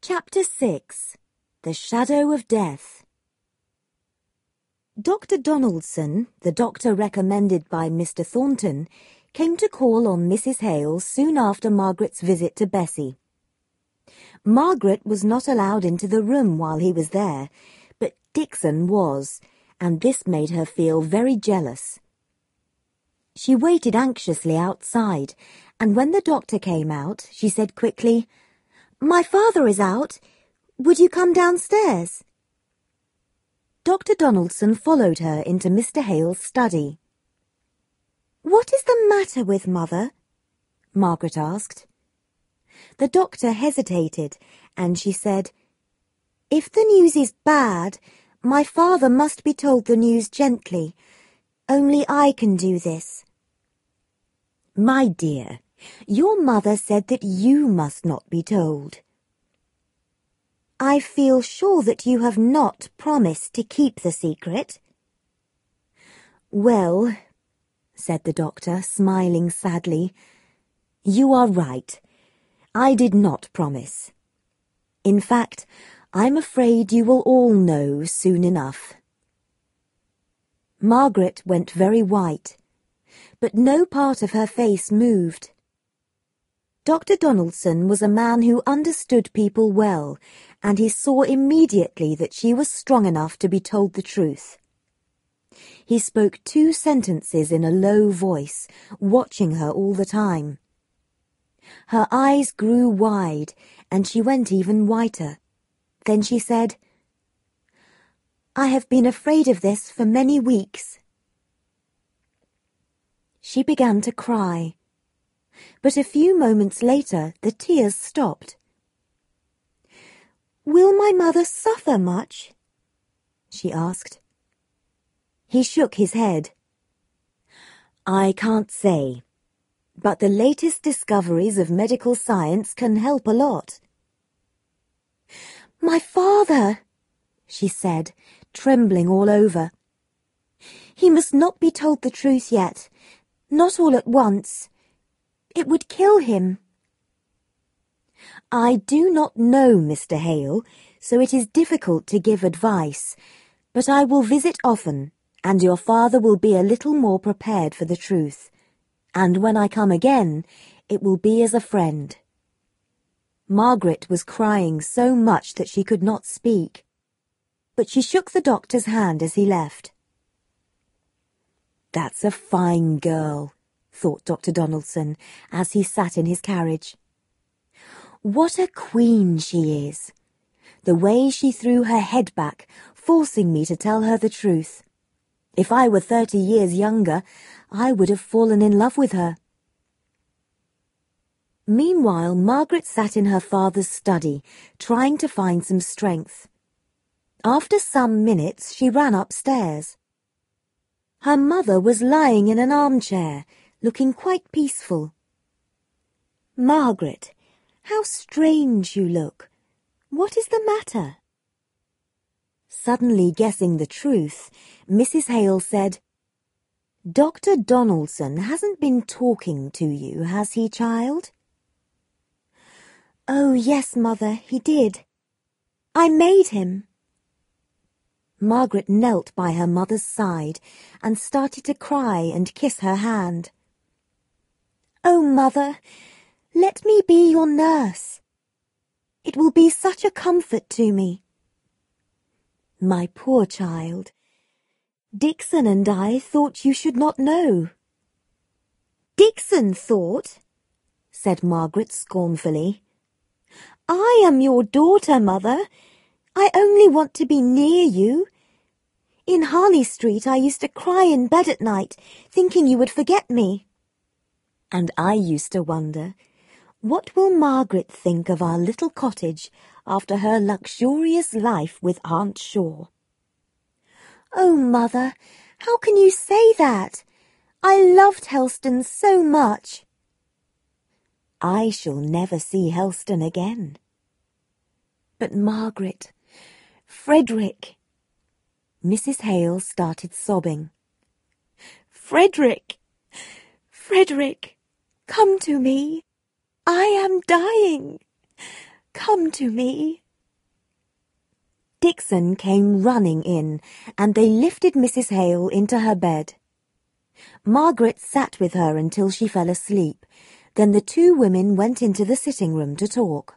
Chapter 6. The Shadow of Death. Dr. Donaldson, the doctor recommended by Mr. Thornton, came to call on Mrs. Hale soon after Margaret's visit to Bessie. Margaret was not allowed into the room while he was there, but Dixon was, and this made her feel very jealous. She waited anxiously outside, and when the doctor came out, she said quickly, "My father is out. Would you come downstairs?" Dr. Donaldson followed her into Mr. Hale's study. "What is the matter with Mother?" Margaret asked. The doctor hesitated, and she said, "If the news is bad, my father must be told the news gently. Only I can do this." "My dear, your mother said that you must not be told." "I feel sure that you have not promised to keep the secret." "Well," said the doctor, smiling sadly, "you are right. I did not promise. In fact, I'm afraid you will all know soon enough." Margaret went very white, but no part of her face moved. Dr. Donaldson was a man who understood people well, and he saw immediately that she was strong enough to be told the truth. He spoke 2 sentences in a low voice, watching her all the time. Her eyes grew wide, and she went even whiter. Then she said, "I have been afraid of this for many weeks." She began to cry, but a few moments later the tears stopped. "Will my mother suffer much?" she asked. He shook his head. "I can't say, but the latest discoveries of medical science can help a lot." "My father," she said, trembling all over. "He must not be told the truth yet, not all at once. It would kill him." "I do not know Mr. Hale, so it is difficult to give advice, but I will visit often, and your father will be a little more prepared for the truth, and when I come again, it will be as a friend." Margaret was crying so much that she could not speak, but she shook the doctor's hand as he left. "That's a fine girl," thought Dr. Donaldson, as he sat in his carriage. "What a queen she is! The way she threw her head back, forcing me to tell her the truth. If I were 30 years younger, I would have fallen in love with her." Meanwhile, Margaret sat in her father's study, trying to find some strength. After some minutes, she ran upstairs. Her mother was lying in an armchair, looking quite peaceful. "Margaret, how strange you look. What is the matter?" Suddenly guessing the truth, Mrs. Hale said, "Dr. Donaldson hasn't been talking to you, has he, child?" "Oh, yes, Mother, he did. I made him." Margaret knelt by her mother's side and started to cry and kiss her hand. "Oh, Mother, let me be your nurse. It will be such a comfort to me." "My poor child, Dixon and I thought you should not know." "Dixon thought?" said Margaret scornfully. "I am your daughter, Mother. I only want to be near you. In Harley Street I used to cry in bed at night, thinking you would forget me. And I used to wonder, what will Margaret think of our little cottage after her luxurious life with Aunt Shaw?" "Oh, Mother, how can you say that? I loved Helston so much." "I shall never see Helston again." "But Margaret, Frederick—" Mrs. Hale started sobbing. "Frederick, Frederick, come to me. I am dying. Come to me." Dixon came running in, and they lifted Mrs. Hale into her bed. Margaret sat with her until she fell asleep. Then the two women went into the sitting room to talk.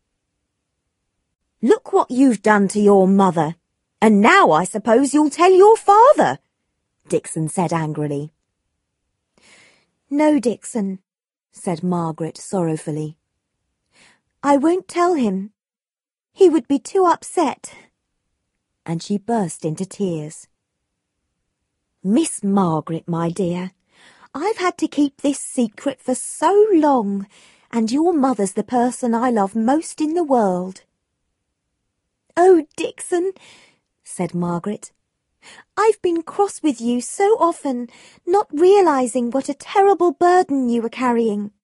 "Look what you've done to your mother, and now I suppose you'll tell your father," Dixon said angrily. "No, Dixon," said Margaret sorrowfully. "I won't tell him. He would be too upset." And she burst into tears. "Miss Margaret, my dear, I've had to keep this secret for so long, and your mother's the person I love most in the world." "Oh, Dixon," said Margaret, "I've been cross with you so often, not realizing what a terrible burden you were carrying."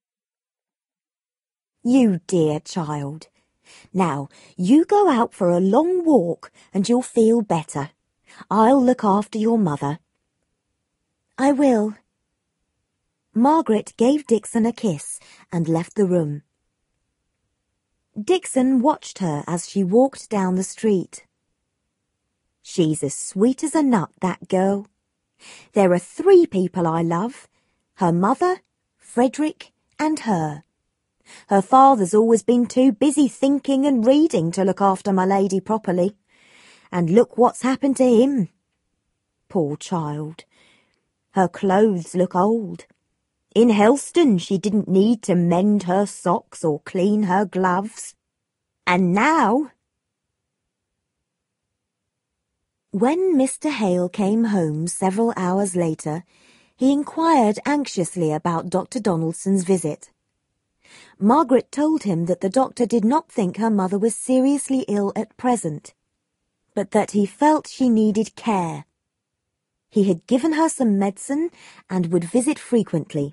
"You dear child. Now, you go out for a long walk and you'll feel better. I'll look after your mother." "I will." Margaret gave Dixon a kiss and left the room. Dixon watched her as she walked down the street. "She's as sweet as a nut, that girl. There are 3 people I love, her mother, Frederick, and her. Her father's always been too busy thinking and reading to look after my lady properly. And look what's happened to him. Poor child. Her clothes look old. In Helston she didn't need to mend her socks or clean her gloves. And now—" When Mr. Hale came home several hours later, he inquired anxiously about Dr. Donaldson's visit. Margaret told him that the doctor did not think her mother was seriously ill at present, but that he felt she needed care. He had given her some medicine and would visit frequently.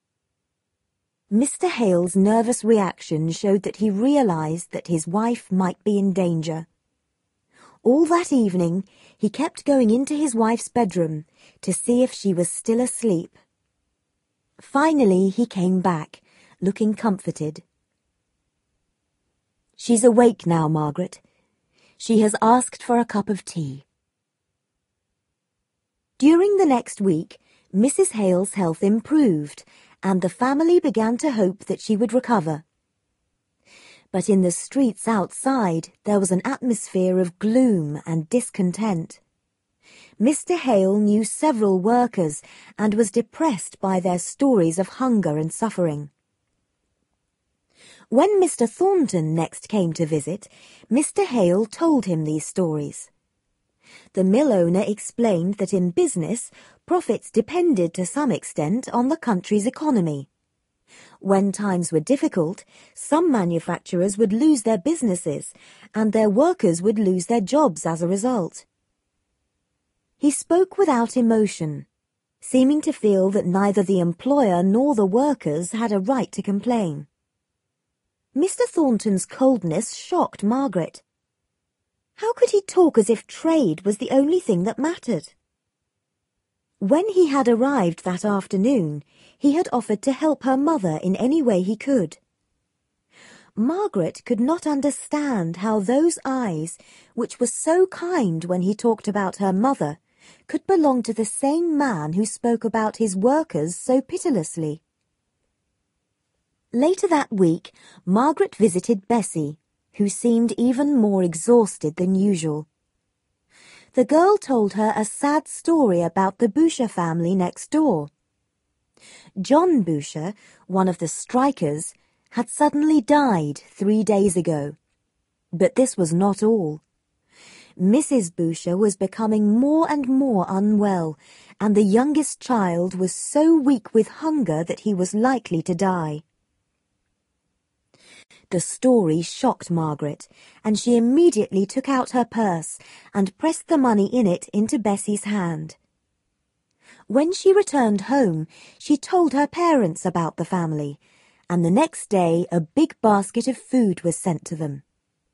Mr. Hale's nervous reaction showed that he realized that his wife might be in danger. All that evening, he kept going into his wife's bedroom to see if she was still asleep. Finally, he came back, looking comforted. "She's awake now, Margaret. She has asked for a cup of tea." During the next week, Mrs. Hale's health improved, and the family began to hope that she would recover. But in the streets outside, there was an atmosphere of gloom and discontent. Mr. Hale knew several workers and was depressed by their stories of hunger and suffering. When Mr. Thornton next came to visit, Mr. Hale told him these stories. The mill owner explained that in business, profits depended to some extent on the country's economy. When times were difficult, some manufacturers would lose their businesses, and their workers would lose their jobs as a result. He spoke without emotion, seeming to feel that neither the employer nor the workers had a right to complain. Mr. Thornton's coldness shocked Margaret. How could he talk as if trade was the only thing that mattered? When he had arrived that afternoon, he had offered to help her mother in any way he could. Margaret could not understand how those eyes, which were so kind when he talked about her mother, could belong to the same man who spoke about his workers so pitilessly. Later that week, Margaret visited Bessie, who seemed even more exhausted than usual. The girl told her a sad story about the Boucher family next door. John Boucher, one of the strikers, had suddenly died 3 days ago. But this was not all. Mrs. Boucher was becoming more and more unwell, and the youngest child was so weak with hunger that he was likely to die. The story shocked Margaret, and she immediately took out her purse and pressed the money in it into Bessie's hand. When she returned home, she told her parents about the family, and the next day a big basket of food was sent to them.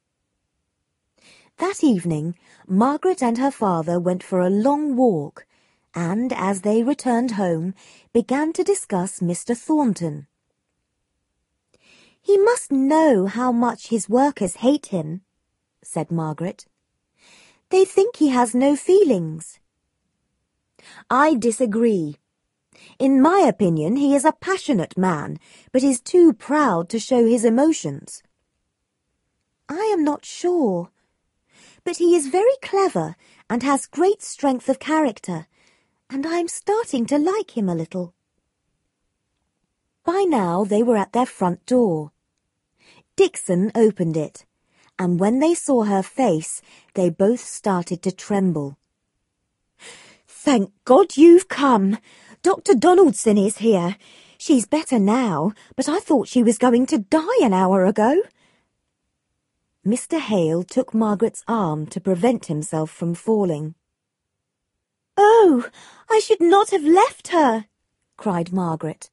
That evening, Margaret and her father went for a long walk, and, as they returned home, began to discuss Mr. Thornton. "He must know how much his workers hate him," said Margaret. "They think he has no feelings." "I disagree. In my opinion, he is a passionate man, but is too proud to show his emotions." "I am not sure. But he is very clever and has great strength of character, and I'm starting to like him a little." By now they were at their front door. Dixon opened it, and when they saw her face, they both started to tremble. "Thank God you've come. Dr. Donaldson is here. She's better now, but I thought she was going to die an hour ago." Mr. Hale took Margaret's arm to prevent himself from falling. "Oh, I should not have left her," cried Margaret.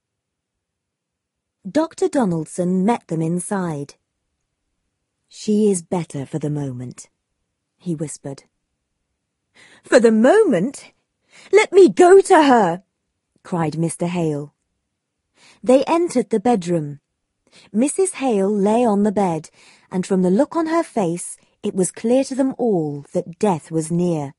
Dr. Donaldson met them inside. "She is better for the moment," he whispered. "For the moment? Let me go to her!" cried Mr. Hale. They entered the bedroom. Mrs. Hale lay on the bed, and from the look on her face, it was clear to them all that death was near.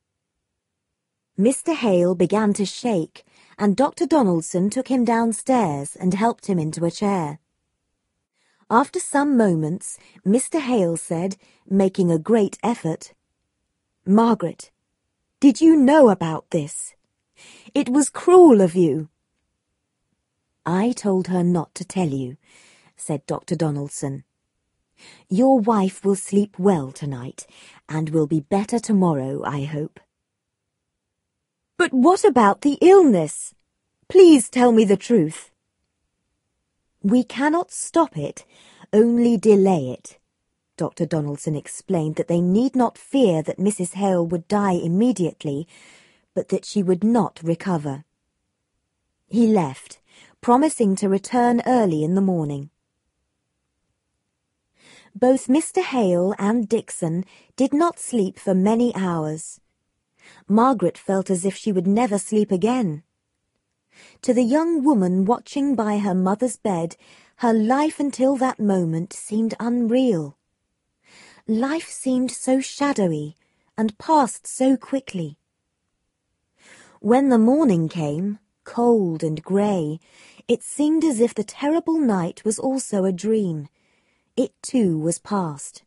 Mr. Hale began to shake, and Dr. Donaldson took him downstairs and helped him into a chair. After some moments, Mr. Hale said, making a great effort, "Margaret, did you know about this? It was cruel of you." "I told her not to tell you," said Dr. Donaldson. "Your wife will sleep well tonight, and will be better tomorrow, I hope." "But what about the illness? Please tell me the truth." "We cannot stop it, only delay it." Dr. Donaldson explained that they need not fear that Mrs. Hale would die immediately, but that she would not recover. He left, promising to return early in the morning. Both Mr. Hale and Dixon did not sleep for many hours. Margaret felt as if she would never sleep again. To the young woman watching by her mother's bed, her life until that moment seemed unreal. Life seemed so shadowy and passed so quickly. When the morning came, cold and grey, it seemed as if the terrible night was also a dream. It too was past.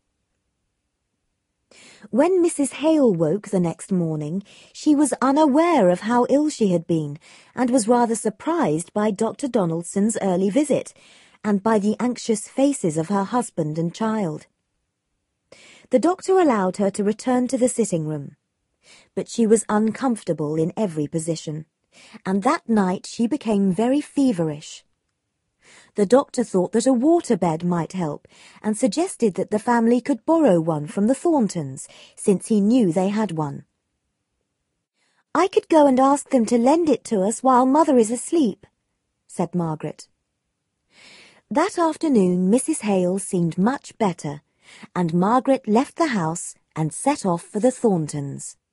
When Mrs. Hale woke the next morning, she was unaware of how ill she had been, and was rather surprised by Dr. Donaldson's early visit, and by the anxious faces of her husband and child. The doctor allowed her to return to the sitting room, but she was uncomfortable in every position, and that night she became very feverish. The doctor thought that a waterbed might help, and suggested that the family could borrow one from the Thorntons, since he knew they had one. "I could go and ask them to lend it to us while Mother is asleep," said Margaret. That afternoon Mrs. Hale seemed much better, and Margaret left the house and set off for the Thorntons.